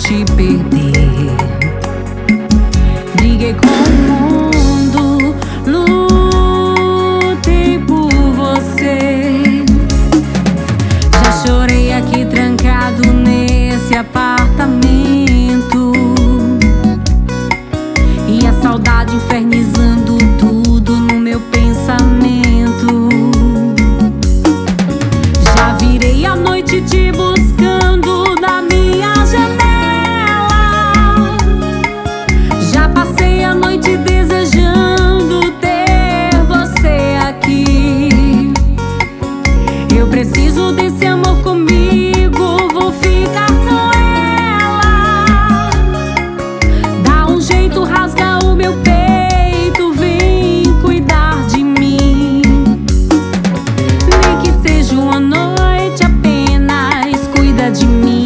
te perder. Briguei com o mundo, lutei por você. Já chorei aqui trancado nesse apartamento, e a saudade infernizando tudo no meu pensamento. Já virei a noite te buscando na minha janela. Já passei a noite desejando ter você aqui. Eu preciso desse amor comigo, vou ficar com ela. Dá um jeito, rasga o meu peito, vem cuidar de mim. Nem que seja uma noite apenas, cuida de mim.